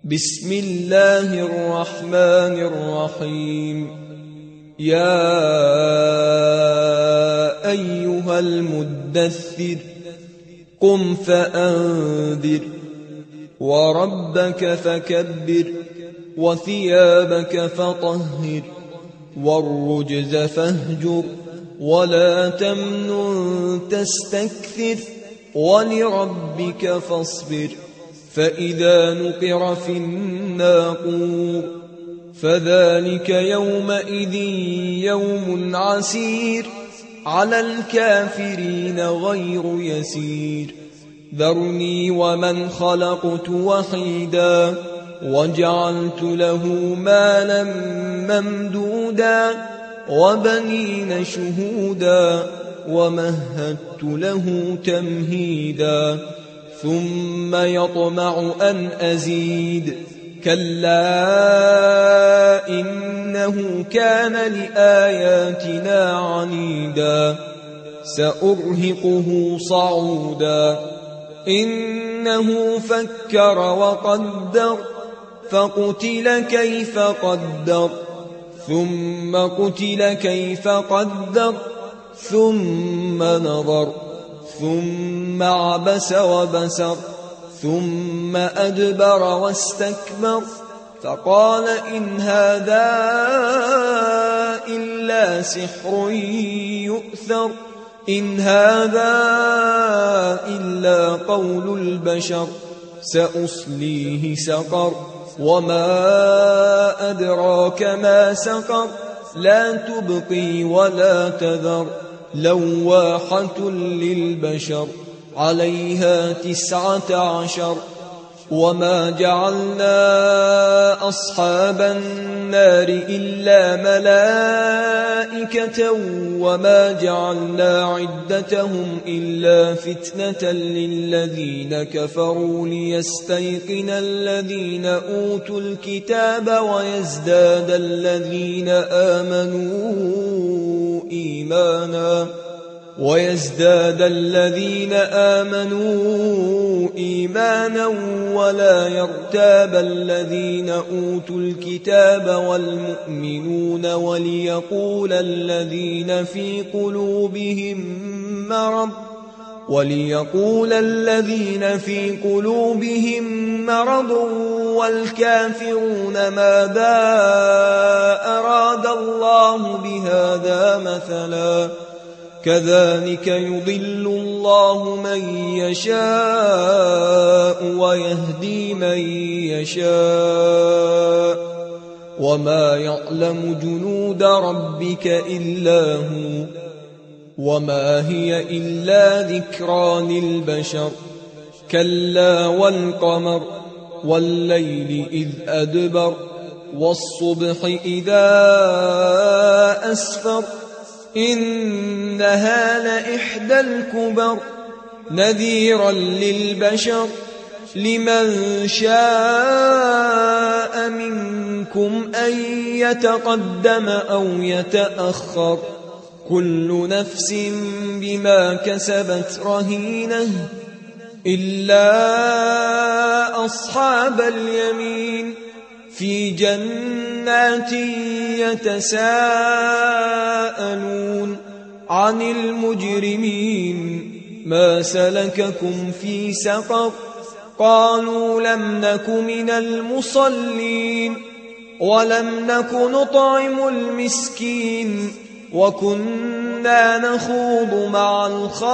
بسم الله الرحمن الرحيم. يا أيها المدثر قم فأنذر وربك فكبر وثيابك فطهر والرجز فاهجر ولا تمنن تستكثر ولربك فاصبر. فإذا نقر في الناقور فذلك يومئذ يوم عسير على الكافرين غير يسير. ذرني ومن خلقت وحيدا وجعلت له مالا ممدودا وبنين شهودا ومهدت له تمهيدا ثم يطمع أن أزيد كلا إنه كان لآياتنا عنيدا سأرهقه صعودا. إنه فكر وقدر فقتل كيف قدر ثم قتل كيف قدر ثم نظر ثم عبس وبسر ثم أدبر واستكبر فقال إن هذا إلا سحر يؤثر إن هذا إلا قول البشر سأصليه سقر وما أدراك ما سقر لا تبقي ولا تذر لواحة للبشر عليها 19. وما جعلنا أصحاب النار إلا ملائكة وما جعلنا عدتهم إلا فتنة للذين كفروا ليستيقن الذين أوتوا الكتاب ويزداد الذين آمنوا إيمانا ولا يرتاب الذين أوتوا الكتاب والمؤمنون وليقول الذين في قلوبهم مرض والكافرون ماذا أراد الله بهذا مثلا كذلك يضل الله من يشاء ويهدي من يشاء وما يعلم جنود ربك إلا هو وما هي إلا ذكرى للبشر. كلا والقمر والليل إذ أدبر والصبح إذا أسفر إنها لإحدى الكبر نذيرا للبشر لمن شاء منكم أن يتقدم أو يتأخر كل نفس بما كسبت رهينة إلا أصحاب اليمين في جنات يتساءلون عن المجرمين ما سلككم في سقر قالوا لم نك من المصلين ولم نك نطعم المسكين وكنا نخوض مع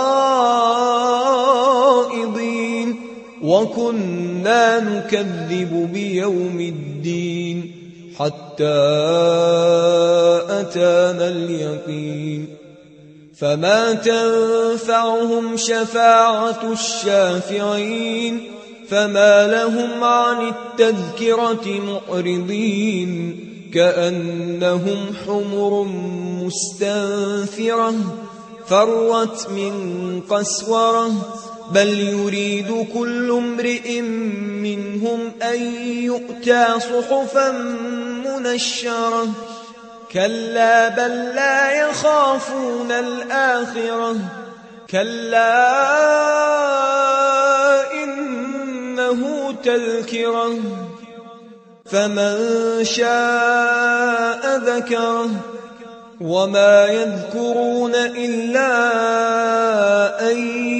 الخائضين وكنا نكذب بيوم الدين حتى أتانا اليقين فما تنفعهم شفاعة الشافعين فما لهم عن التذكرة معرضين كأنهم حمر مستنفرة فرت من قسورة بل يريد كل امرئ منهم أن يؤتى صحفا منشرة كلا بل لا يخافون الآخرة كلا إنه تذكرة فمن شاء ذكره وما يذكرون إلا أن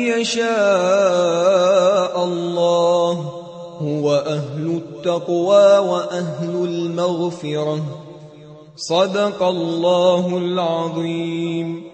يشاء الله هو أهل التقوى وأهل المغفرة. صدق الله العظيم.